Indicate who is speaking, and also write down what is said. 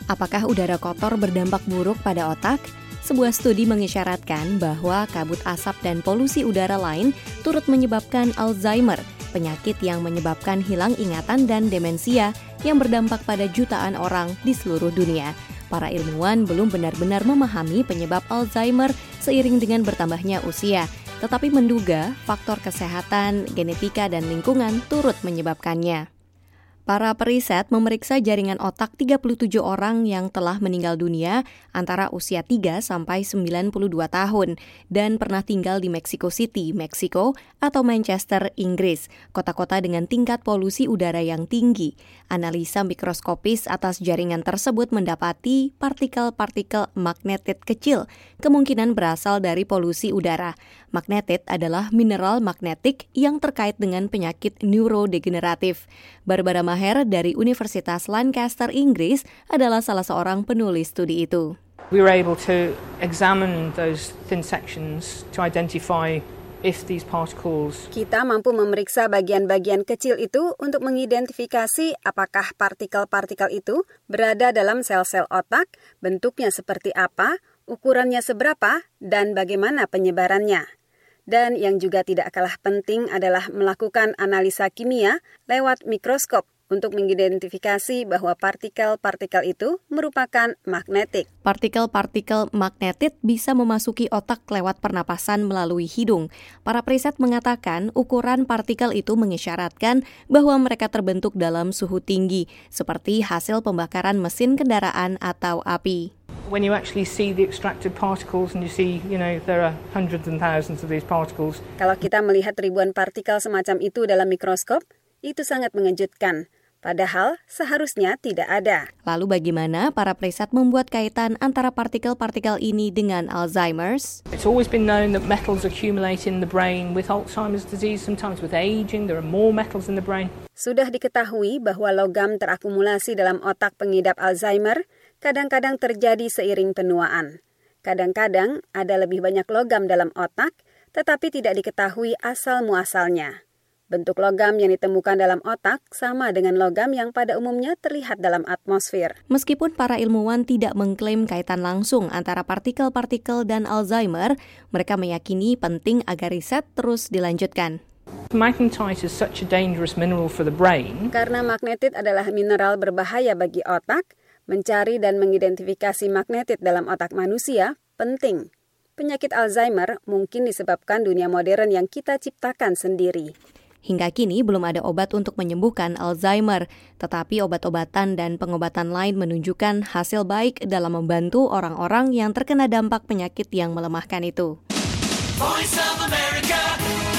Speaker 1: Apakah udara kotor berdampak buruk pada otak? Sebuah studi mengisyaratkan bahwa kabut asap dan polusi udara lain turut menyebabkan Alzheimer, penyakit yang menyebabkan hilang ingatan dan demensia yang berdampak pada jutaan orang di seluruh dunia. Para ilmuwan belum benar-benar memahami penyebab Alzheimer seiring dengan bertambahnya usia, tetapi menduga faktor kesehatan, genetika, dan lingkungan turut menyebabkannya. Para periset memeriksa jaringan otak 37 orang yang telah meninggal dunia antara usia 3 sampai 92 tahun dan pernah tinggal di Mexico City, Meksiko, atau Manchester, Inggris, kota-kota dengan tingkat polusi udara yang tinggi. Analisa mikroskopis atas jaringan tersebut mendapati partikel-partikel magnetit kecil, kemungkinan berasal dari polusi udara. Magnetit adalah mineral magnetik yang terkait dengan penyakit neurodegeneratif. Barbara Maher dari Universitas Lancaster, Inggris adalah salah seorang penulis studi itu.
Speaker 2: We were able to examine those thin sections to identify if these particles.
Speaker 3: Kita mampu memeriksa bagian-bagian kecil itu untuk mengidentifikasi apakah partikel-partikel itu berada dalam sel-sel otak, bentuknya seperti apa, ukurannya seberapa, dan bagaimana penyebarannya. Dan yang juga tidak kalah penting adalah melakukan analisa kimia lewat mikroskop untuk mengidentifikasi bahwa partikel-partikel itu merupakan magnetik.
Speaker 1: Partikel-partikel magnetit bisa memasuki otak lewat pernapasan melalui hidung. Para periset mengatakan ukuran partikel itu mengisyaratkan bahwa mereka terbentuk dalam suhu tinggi, seperti hasil pembakaran mesin kendaraan atau api.
Speaker 2: When you actually see the extracted particles and you see, there are hundreds and thousands of these particles.
Speaker 3: Kalau kita melihat ribuan partikel semacam itu dalam mikroskop, itu sangat mengejutkan. Padahal seharusnya tidak ada.
Speaker 1: Lalu bagaimana para periset membuat kaitan antara partikel-partikel ini dengan Alzheimer's?
Speaker 2: It's always been known that metals accumulate in the brain with Alzheimer's disease. Sometimes with aging, there are more metals in the brain.
Speaker 3: Sudah diketahui bahwa logam terakumulasi dalam otak pengidap Alzheimer kadang-kadang terjadi seiring penuaan. Kadang-kadang ada lebih banyak logam dalam otak, tetapi tidak diketahui asal-muasalnya. Bentuk logam yang ditemukan dalam otak sama dengan logam yang pada umumnya terlihat dalam atmosfer.
Speaker 1: Meskipun para ilmuwan tidak mengklaim kaitan langsung antara partikel-partikel dan Alzheimer, mereka meyakini penting agar riset terus dilanjutkan.
Speaker 2: Magnetite is such a dangerous mineral for the brain.
Speaker 3: Karena magnetit adalah mineral berbahaya bagi otak, mencari dan mengidentifikasi magnetit dalam otak manusia penting. Penyakit Alzheimer mungkin disebabkan dunia modern yang kita ciptakan sendiri.
Speaker 1: Hingga kini belum ada obat untuk menyembuhkan Alzheimer, tetapi obat-obatan dan pengobatan lain menunjukkan hasil baik dalam membantu orang-orang yang terkena dampak penyakit yang melemahkan itu.
Speaker 4: Voice of America.